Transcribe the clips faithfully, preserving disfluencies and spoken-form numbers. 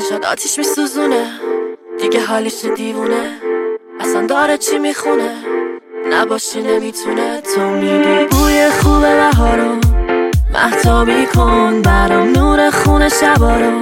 چشات آتیش میسوزونه دیگه حالیش دیوونه اصلا داره چی میخونه نباشی نمیتونه تو میدی بوی خوب بهارو مهتابی کن برام نور خونه شبارو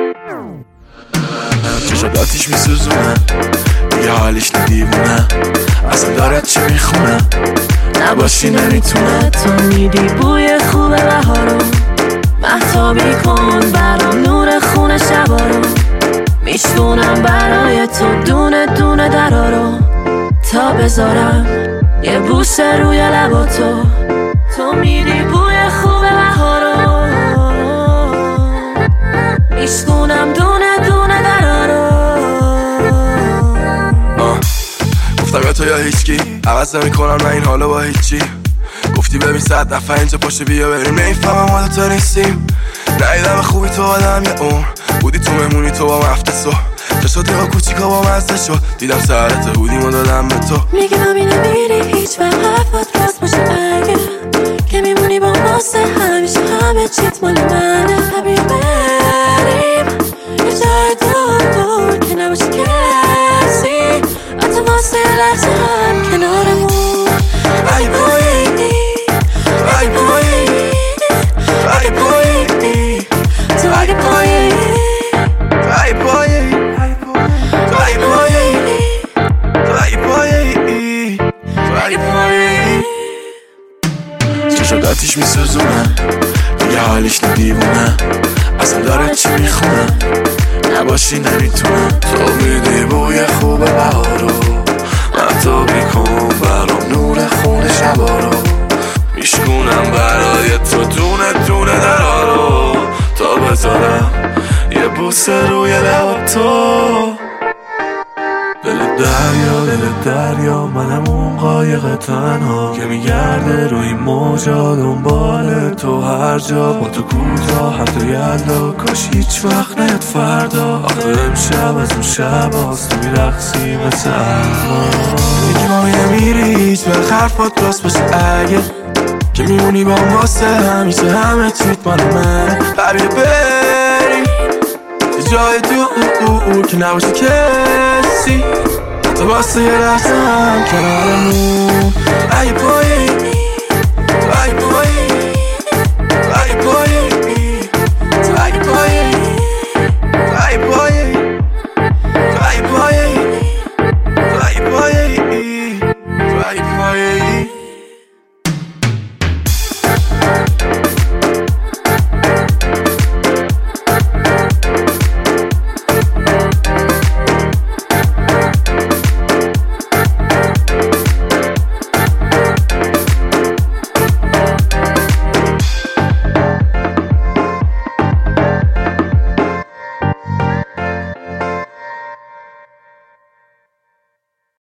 چشات آتیش میسوزونه دیگه حالیش دیوونه اصلا داره چی میخونه نباشی نمیتونه تو میدی بوی خوب بهارو مهتابی کن برام نور خونه شبارو میشونم برای تو دونه دونه درارو تا بذارم یه بوسه روی لباتو تو میدی بوی خوب بهارو میشونم دونه دونه درارو گفتم یا تو یا هیچکی عوض نمی کنم من این حالا با هیچی گفتی ببین صد نفر اینجا پشت بیا بریم نمیفهمم ما دوتا نیستیم ندیدم خوبی تو آدم یه اون بودی تو مهمونی تو با مفته سو چشات ها کوچیکا با مزده شد دیدم سرت بودیم و دادم به تو میگه نمی نمیری هیچ وقت حرفات راست باشه اگه که میمونی با واسه همیشه همه چیت مال منه بیا بریم یه جای دور دور که نباشه کسی حتی واسه لحظه هم کنارمون ای بایی ای بایی ای بایی تو اگه پایی ای بایی تو ای بایی تو ای بایی تو ای بایی چشات آتیش میسوزونه دیگه حالیش دیوونه اصلا داره چی میخونه نباشی نمیتونه تو میدی بوی خوب بهارو مهتابی کن برام نور خونه شبارو میشکونم برای تو دونه دونه درارو تا بذارم یه بوسه روی لباتو دل دریا دل دریا منم اون قایق تنها که میگرده روی موجا دنبال تو هر جا با تو کجا حتی یلا کاش هیچ وقت نیاد فردا آخه امشب از اون شب هاست تو میرقصی مثل الان میگی ما نمیری هیچ وقت حرفات راست باشه اگه که میمونی با واسه همیشه همه چیت مال منه بیا بریم یه جای دور که نباشه کسی تو واسه یه لحظه هم کنارمون ای